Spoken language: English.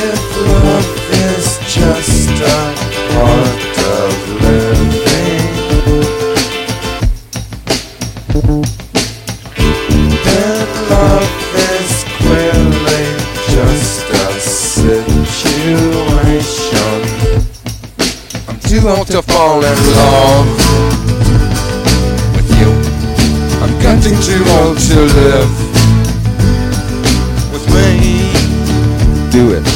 If love is just a part of living, then love is clearly just a situation. I'm too old to fall in love with you. I'm getting too old to live with me. Do it.